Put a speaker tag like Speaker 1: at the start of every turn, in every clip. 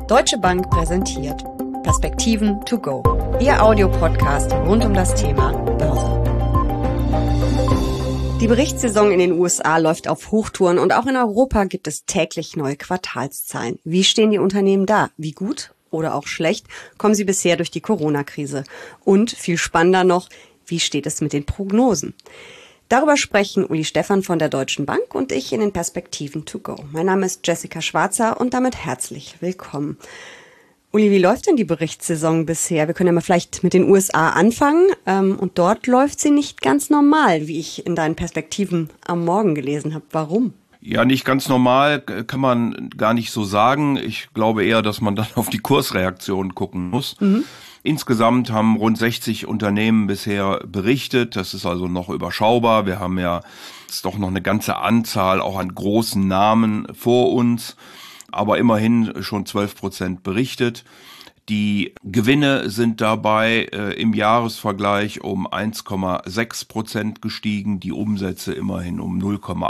Speaker 1: Deutsche Bank präsentiert Perspektiven to go, Ihr Audiopodcast rund um das Thema Börse. Die Berichtssaison in den USA läuft auf Hochtouren und auch in Europa gibt es täglich neue Quartalszahlen. Wie stehen die Unternehmen da? Wie gut oder auch schlecht kommen sie bisher durch die Corona-Krise? Und viel spannender noch, wie steht es mit den Prognosen? Darüber sprechen Uli Stephan von der Deutschen Bank und ich in den Perspektiven to go. Mein Name ist Jessica Schwarzer und damit herzlich willkommen. Uli, wie läuft denn die Berichtssaison bisher? Wir können ja mal vielleicht mit den USA anfangen. Und dort läuft sie nicht ganz normal, wie ich in deinen Perspektiven am Morgen gelesen habe. Warum?
Speaker 2: Ja, nicht ganz normal kann man gar nicht so sagen. Ich glaube eher, dass man dann auf die Kursreaktion gucken muss. Insgesamt haben rund 60 Unternehmen bisher berichtet. Das ist also noch überschaubar. Wir haben ja jetzt doch noch eine ganze Anzahl auch an großen Namen vor uns. Aber immerhin schon 12% berichtet. Die Gewinne sind dabei im Jahresvergleich um 1,6% gestiegen. Die Umsätze immerhin um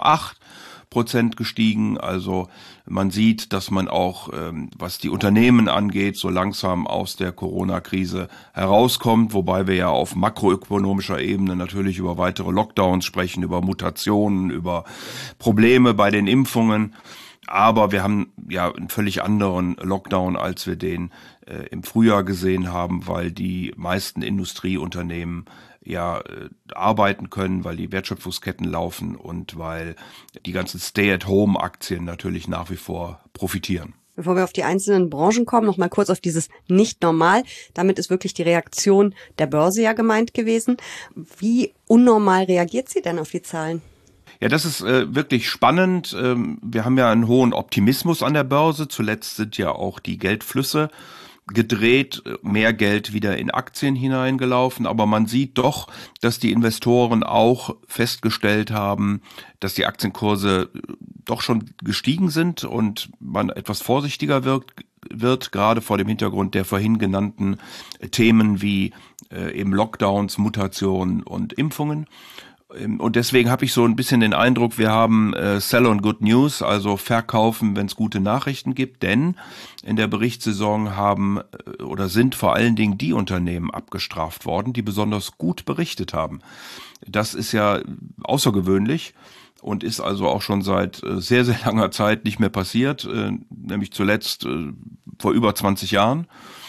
Speaker 2: 0,8% gestiegen. Also man sieht, dass man auch, was die Unternehmen angeht, so langsam aus der Corona-Krise herauskommt, wobei wir ja auf makroökonomischer Ebene natürlich über weitere Lockdowns sprechen, über Mutationen, über Probleme bei den Impfungen. Aber wir haben ja einen völlig anderen Lockdown, als wir den im Frühjahr gesehen haben, weil die meisten Industrieunternehmen ja arbeiten können, weil die Wertschöpfungsketten laufen und weil die ganzen Stay-at-Home-Aktien natürlich nach wie vor profitieren.
Speaker 1: Bevor wir auf die einzelnen Branchen kommen, noch mal kurz auf dieses nicht normal. Damit ist wirklich die Reaktion der Börse ja gemeint gewesen. Wie unnormal reagiert sie denn auf die Zahlen?
Speaker 2: Ja, das ist wirklich spannend. Wir haben ja einen hohen Optimismus an der Börse. Zuletzt sind ja auch die Geldflüsse gedreht, mehr Geld wieder in Aktien hineingelaufen. Aber man sieht doch, dass die Investoren auch festgestellt haben, dass die Aktienkurse doch schon gestiegen sind und man etwas vorsichtiger wird, gerade vor dem Hintergrund der vorhin genannten Themen wie eben Lockdowns, Mutationen und Impfungen. Und deswegen habe ich so ein bisschen den Eindruck, wir haben Sell on Good News, also verkaufen, wenn es gute Nachrichten gibt, denn in der Berichtssaison sind vor allen Dingen die Unternehmen abgestraft worden, die besonders gut berichtet haben. Das ist ja außergewöhnlich und ist also auch schon seit sehr, sehr langer Zeit nicht mehr passiert, nämlich zuletzt vor über 20 Jahren.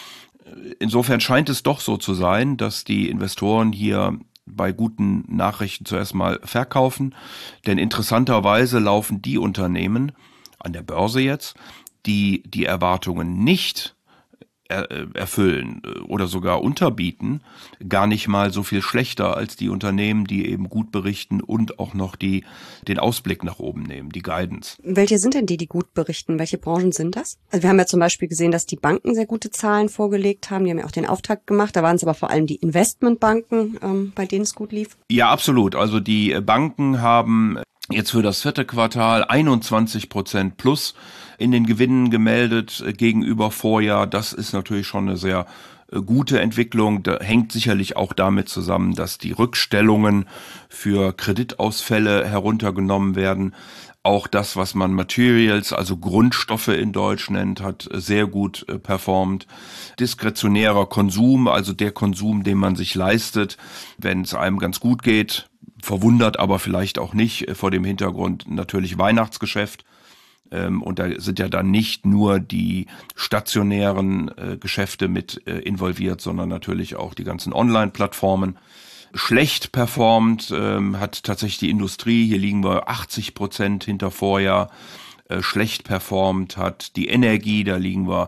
Speaker 2: Insofern scheint es doch so zu sein, dass die Investoren hier bei guten Nachrichten zuerst mal verkaufen, denn interessanterweise laufen die Unternehmen an der Börse jetzt, die die Erwartungen nicht erfüllen oder sogar unterbieten, gar nicht mal so viel schlechter als die Unternehmen, die eben gut berichten und auch noch den Ausblick nach oben nehmen, die Guidance.
Speaker 1: Welche sind denn die gut berichten? Welche Branchen sind das? Also wir haben ja zum Beispiel gesehen, dass die Banken sehr gute Zahlen vorgelegt haben. Die haben ja auch den Auftakt gemacht. Da waren es aber vor allem die Investmentbanken, bei denen es gut lief.
Speaker 2: Ja, absolut. Also die Banken haben jetzt für das 4. Quartal 21% plus in den Gewinnen gemeldet gegenüber Vorjahr. Das ist natürlich schon eine sehr gute Entwicklung. Da hängt sicherlich auch damit zusammen, dass die Rückstellungen für Kreditausfälle heruntergenommen werden. Auch das, was man Materials, also Grundstoffe in Deutsch nennt, hat sehr gut performt. Diskretionärer Konsum, also der Konsum, den man sich leistet, wenn es einem ganz gut geht, verwundert aber vielleicht auch nicht vor dem Hintergrund natürlich Weihnachtsgeschäft. Und da sind ja dann nicht nur die stationären Geschäfte mit involviert, sondern natürlich auch die ganzen Online-Plattformen. Schlecht performt hat tatsächlich die Industrie. Hier liegen wir 80% hinter Vorjahr. Schlecht performt hat die Energie, da liegen wir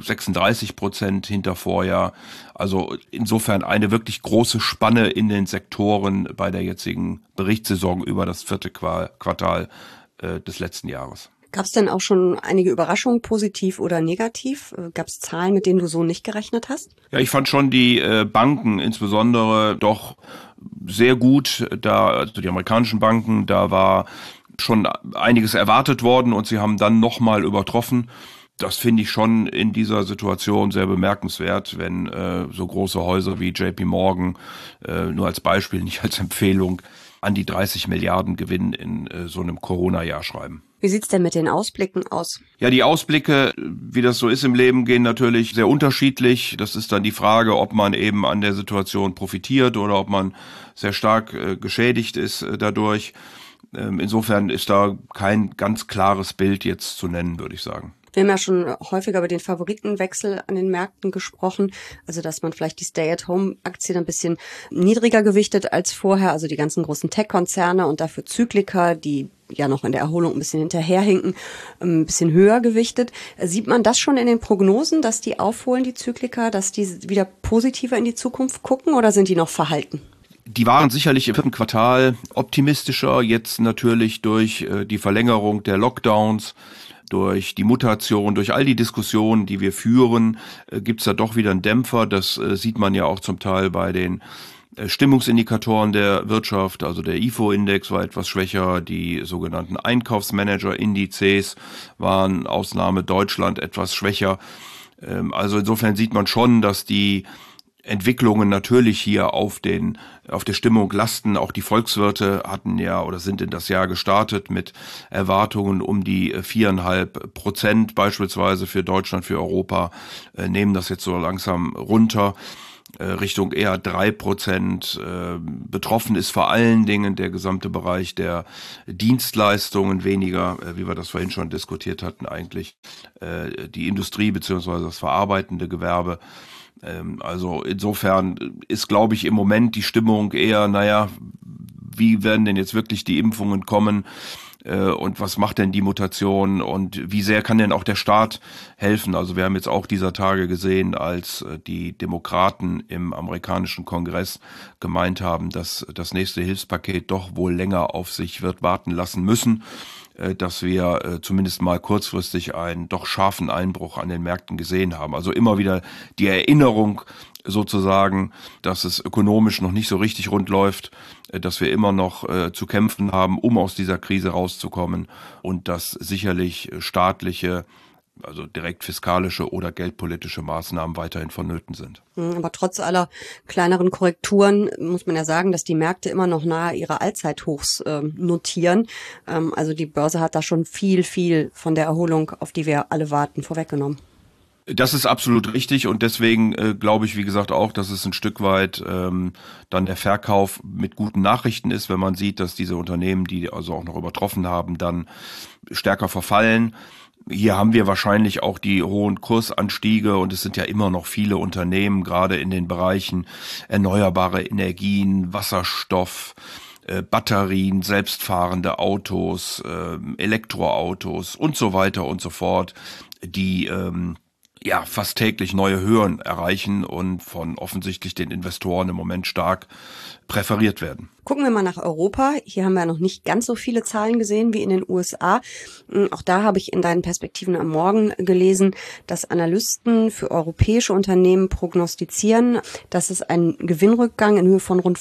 Speaker 2: 36% hinter Vorjahr. Also insofern eine wirklich große Spanne in den Sektoren bei der jetzigen Berichtssaison über das 4. Quartal des letzten Jahres.
Speaker 1: Gab es denn auch schon einige Überraschungen, positiv oder negativ? Gab es Zahlen, mit denen du so nicht gerechnet hast?
Speaker 2: Ja, ich fand schon die Banken insbesondere doch sehr gut. Also die amerikanischen Banken, da war schon einiges erwartet worden und sie haben dann nochmal übertroffen. Das finde ich schon in dieser Situation sehr bemerkenswert, wenn so große Häuser wie JP Morgan, nur als Beispiel, nicht als Empfehlung, an die 30 Milliarden Gewinn in so einem Corona-Jahr schreiben.
Speaker 1: Wie sieht's denn mit den Ausblicken aus?
Speaker 2: Ja, die Ausblicke, wie das so ist im Leben, gehen natürlich sehr unterschiedlich. Das ist dann die Frage, ob man eben an der Situation profitiert oder ob man sehr stark geschädigt ist dadurch. Insofern ist da kein ganz klares Bild jetzt zu nennen, würde ich sagen.
Speaker 1: Wir haben ja schon häufiger über den Favoritenwechsel an den Märkten gesprochen, also dass man vielleicht die Stay-at-Home-Aktien ein bisschen niedriger gewichtet als vorher, also die ganzen großen Tech-Konzerne und dafür Zykliker, die ja noch in der Erholung ein bisschen hinterherhinken, ein bisschen höher gewichtet. Sieht man das schon in den Prognosen, dass die aufholen, die Zykliker, dass die wieder positiver in die Zukunft gucken oder sind die noch verhalten?
Speaker 2: Die waren sicherlich im 4. Quartal optimistischer, jetzt natürlich durch die Verlängerung der Lockdowns, durch die Mutation, durch all die Diskussionen, die wir führen, gibt's da doch wieder einen Dämpfer. Das sieht man ja auch zum Teil bei den Stimmungsindikatoren der Wirtschaft. Also der IFO-Index war etwas schwächer, die sogenannten Einkaufsmanager-Indizes waren, Ausnahme Deutschland, etwas schwächer. Also insofern sieht man schon, dass die Entwicklungen natürlich hier auf der Stimmung lasten. Auch die Volkswirte hatten ja oder sind in das Jahr gestartet mit Erwartungen um die 4,5% beispielsweise für Deutschland, für Europa, nehmen das jetzt so langsam runter. Richtung eher 3%. Betroffen ist vor allen Dingen der gesamte Bereich der Dienstleistungen, weniger, wie wir das vorhin schon diskutiert hatten, eigentlich die Industrie bzw. das verarbeitende Gewerbe. Also insofern ist, glaube ich, im Moment die Stimmung eher, wie werden denn jetzt wirklich die Impfungen kommen? Und was macht denn die Mutation und wie sehr kann denn auch der Staat helfen? Also wir haben jetzt auch dieser Tage gesehen, als die Demokraten im amerikanischen Kongress gemeint haben, dass das nächste Hilfspaket doch wohl länger auf sich wird warten lassen müssen, dass wir zumindest mal kurzfristig einen doch scharfen Einbruch an den Märkten gesehen haben. Also immer wieder die Erinnerung sozusagen, dass es ökonomisch noch nicht so richtig rund läuft, dass wir immer noch zu kämpfen haben, um aus dieser Krise rauszukommen und dass sicherlich staatliche, also direkt fiskalische oder geldpolitische Maßnahmen weiterhin vonnöten sind.
Speaker 1: Aber trotz aller kleineren Korrekturen muss man ja sagen, dass die Märkte immer noch nahe ihrer Allzeithochs notieren. Also die Börse hat da schon viel von der Erholung, auf die wir alle warten, vorweggenommen.
Speaker 2: Das ist absolut richtig und deswegen glaube ich, wie gesagt, auch, dass es ein Stück weit dann der Verkauf mit guten Nachrichten ist, wenn man sieht, dass diese Unternehmen, die also auch noch übertroffen haben, dann stärker verfallen. Hier haben wir wahrscheinlich auch die hohen Kursanstiege und es sind ja immer noch viele Unternehmen, gerade in den Bereichen erneuerbare Energien, Wasserstoff, Batterien, selbstfahrende Autos, Elektroautos und so weiter und so fort, die fast täglich neue Höhen erreichen und von offensichtlich den Investoren im Moment stark präferiert werden.
Speaker 1: Gucken wir mal nach Europa. Hier haben wir noch nicht ganz so viele Zahlen gesehen wie in den USA. Auch da habe ich in deinen Perspektiven am Morgen gelesen, dass Analysten für europäische Unternehmen prognostizieren, dass es einen Gewinnrückgang in Höhe von rund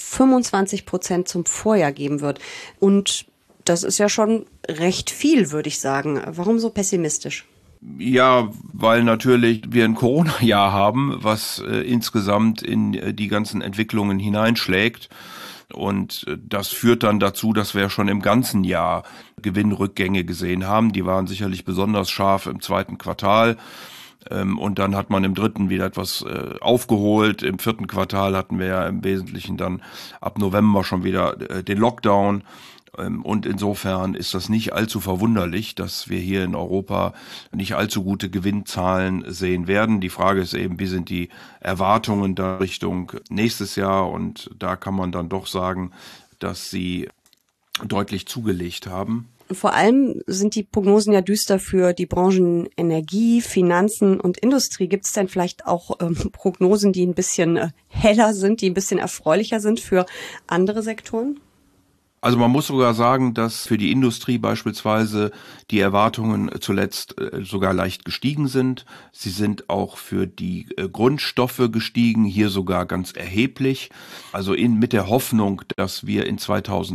Speaker 1: 25% zum Vorjahr geben wird. Und das ist ja schon recht viel, würde ich sagen. Warum so pessimistisch?
Speaker 2: Ja, weil natürlich wir ein Corona-Jahr haben, was insgesamt in die ganzen Entwicklungen hineinschlägt. Und das führt dann dazu, dass wir schon im ganzen Jahr Gewinnrückgänge gesehen haben. Die waren sicherlich besonders scharf im 2. Quartal. Und dann hat man im 3. wieder etwas aufgeholt. Im 4. Quartal hatten wir ja im Wesentlichen dann ab November schon wieder den Lockdown. Und insofern ist das nicht allzu verwunderlich, dass wir hier in Europa nicht allzu gute Gewinnzahlen sehen werden. Die Frage ist eben, wie sind die Erwartungen da Richtung nächstes Jahr? Und da kann man dann doch sagen, dass sie deutlich zugelegt haben.
Speaker 1: Vor allem sind die Prognosen ja düster für die Branchen Energie, Finanzen und Industrie. Gibt es denn vielleicht auch Prognosen, die ein bisschen heller sind, die ein bisschen erfreulicher sind für andere Sektoren?
Speaker 2: Also man muss sogar sagen, dass für die Industrie beispielsweise die Erwartungen zuletzt sogar leicht gestiegen sind. Sie sind auch für die Grundstoffe gestiegen, hier sogar ganz erheblich. Also mit der Hoffnung, dass wir in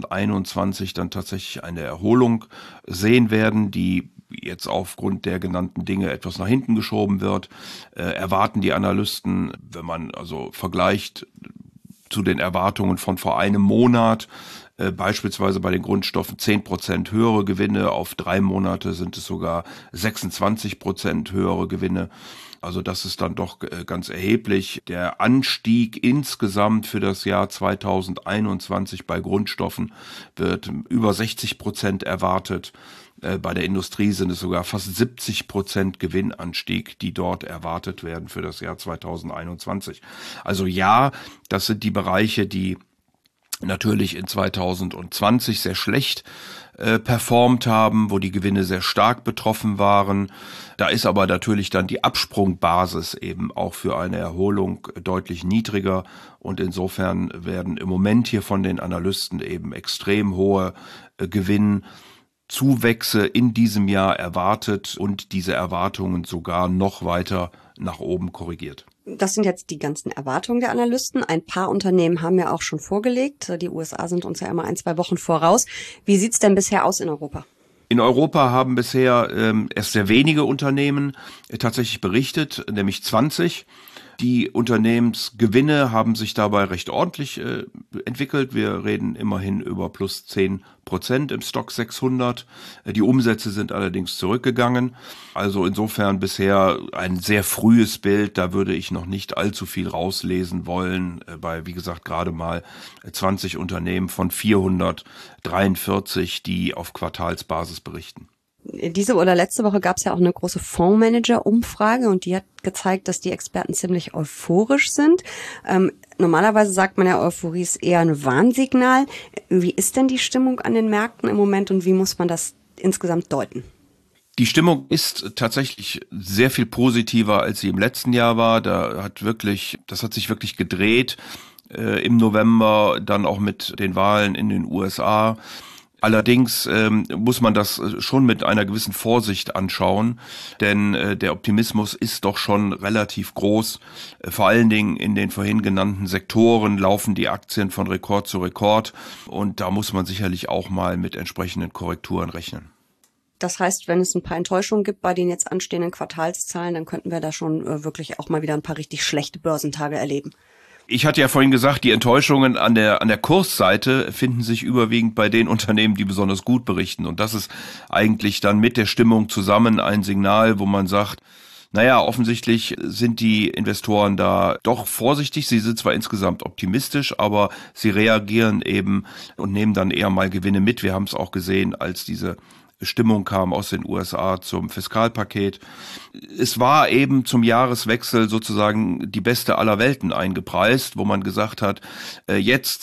Speaker 2: 2021 dann tatsächlich eine Erholung sehen werden, die jetzt aufgrund der genannten Dinge etwas nach hinten geschoben wird, erwarten die Analysten, wenn man also vergleicht zu den Erwartungen von vor einem Monat, Beispielsweise bei den Grundstoffen 10% höhere Gewinne, auf 3 Monate sind es sogar 26% höhere Gewinne. Also das ist dann doch ganz erheblich. Der Anstieg insgesamt für das Jahr 2021 bei Grundstoffen wird über 60% erwartet. Bei der Industrie sind es sogar fast 70% Gewinnanstieg, die dort erwartet werden für das Jahr 2021. Also ja, das sind die Bereiche, die natürlich in 2020 sehr schlecht performt haben, wo die Gewinne sehr stark betroffen waren. Da ist aber natürlich dann die Absprungbasis eben auch für eine Erholung deutlich niedriger und insofern werden im Moment hier von den Analysten eben extrem hohe Gewinnzuwächse in diesem Jahr erwartet und diese Erwartungen sogar noch weiter nach oben korrigiert.
Speaker 1: Das sind jetzt die ganzen Erwartungen der Analysten. Ein paar Unternehmen haben ja auch schon vorgelegt. Die USA sind uns ja immer 1-2 Wochen voraus. Wie sieht's denn bisher aus in Europa?
Speaker 2: In Europa haben bisher erst sehr wenige Unternehmen tatsächlich berichtet, nämlich 20. Die Unternehmensgewinne haben sich dabei recht ordentlich entwickelt. Wir reden immerhin über plus 10% im Stock 600. Die Umsätze sind allerdings zurückgegangen. Also insofern bisher ein sehr frühes Bild. Da würde ich noch nicht allzu viel rauslesen wollen. Bei, wie gesagt, gerade mal 20 Unternehmen von 443, die auf Quartalsbasis berichten.
Speaker 1: Diese oder letzte Woche gab es ja auch eine große Fondsmanager-Umfrage und die hat gezeigt, dass die Experten ziemlich euphorisch sind. Normalerweise sagt man ja, Euphorie ist eher ein Warnsignal. Wie ist denn die Stimmung an den Märkten im Moment und wie muss man das insgesamt deuten?
Speaker 2: Die Stimmung ist tatsächlich sehr viel positiver, als sie im letzten Jahr war. Das hat sich wirklich gedreht im November, dann auch mit den Wahlen in den USA. Allerdings muss man das schon mit einer gewissen Vorsicht anschauen, denn der Optimismus ist doch schon relativ groß. Vor allen Dingen in den vorhin genannten Sektoren laufen die Aktien von Rekord zu Rekord und da muss man sicherlich auch mal mit entsprechenden Korrekturen rechnen.
Speaker 1: Das heißt, wenn es ein paar Enttäuschungen gibt bei den jetzt anstehenden Quartalszahlen, dann könnten wir da schon wirklich auch mal wieder ein paar richtig schlechte Börsentage erleben.
Speaker 2: Ich hatte ja vorhin gesagt, die Enttäuschungen an der Kursseite finden sich überwiegend bei den Unternehmen, die besonders gut berichten. Und das ist eigentlich dann mit der Stimmung zusammen ein Signal, wo man sagt, naja, offensichtlich sind die Investoren da doch vorsichtig. Sie sind zwar insgesamt optimistisch, aber sie reagieren eben und nehmen dann eher mal Gewinne mit. Wir haben es auch gesehen, als diese Stimmung kam aus den USA zum Fiskalpaket. Es war eben zum Jahreswechsel sozusagen die beste aller Welten eingepreist, wo man gesagt hat, jetzt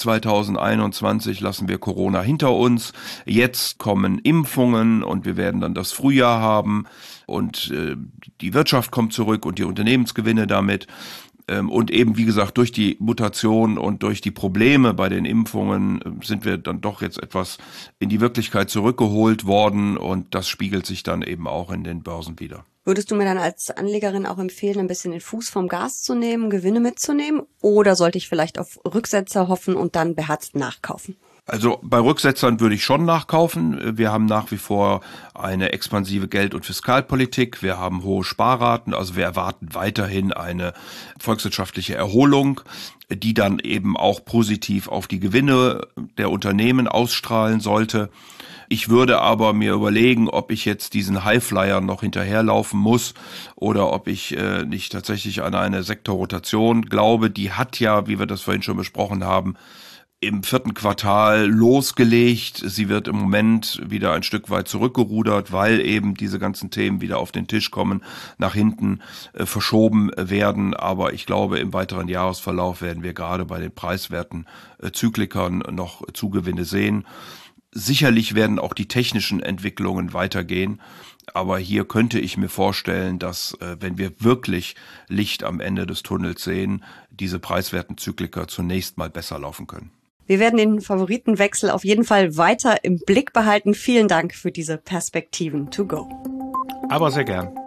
Speaker 2: 2021 lassen wir Corona hinter uns, jetzt kommen Impfungen und wir werden dann das Frühjahr haben und die Wirtschaft kommt zurück und die Unternehmensgewinne damit. Und eben, wie gesagt, durch die Mutation und durch die Probleme bei den Impfungen sind wir dann doch jetzt etwas in die Wirklichkeit zurückgeholt worden und das spiegelt sich dann eben auch in den Börsen wider.
Speaker 1: Würdest du mir dann als Anlegerin auch empfehlen, ein bisschen den Fuß vom Gas zu nehmen, Gewinne mitzunehmen? Oder sollte ich vielleicht auf Rücksetzer hoffen und dann beherzt nachkaufen?
Speaker 2: Also bei Rücksetzern würde ich schon nachkaufen. Wir haben nach wie vor eine expansive Geld- und Fiskalpolitik. Wir haben hohe Sparraten. Also wir erwarten weiterhin eine volkswirtschaftliche Erholung, die dann eben auch positiv auf die Gewinne der Unternehmen ausstrahlen sollte. Ich würde aber mir überlegen, ob ich jetzt diesen Highflyer noch hinterherlaufen muss oder ob ich nicht tatsächlich an eine Sektorrotation glaube. Die hat ja, wie wir das vorhin schon besprochen haben, im 4. Quartal losgelegt. Sie wird im Moment wieder ein Stück weit zurückgerudert, weil eben diese ganzen Themen wieder auf den Tisch kommen, nach hinten verschoben werden. Aber ich glaube, im weiteren Jahresverlauf werden wir gerade bei den preiswerten Zyklikern noch Zugewinne sehen. Sicherlich werden auch die technischen Entwicklungen weitergehen. Aber hier könnte ich mir vorstellen, dass, wenn wir wirklich Licht am Ende des Tunnels sehen, diese preiswerten Zykliker zunächst mal besser laufen können.
Speaker 1: Wir werden den Favoritenwechsel auf jeden Fall weiter im Blick behalten. Vielen Dank für diese Perspektiven to go.
Speaker 2: Aber sehr gern.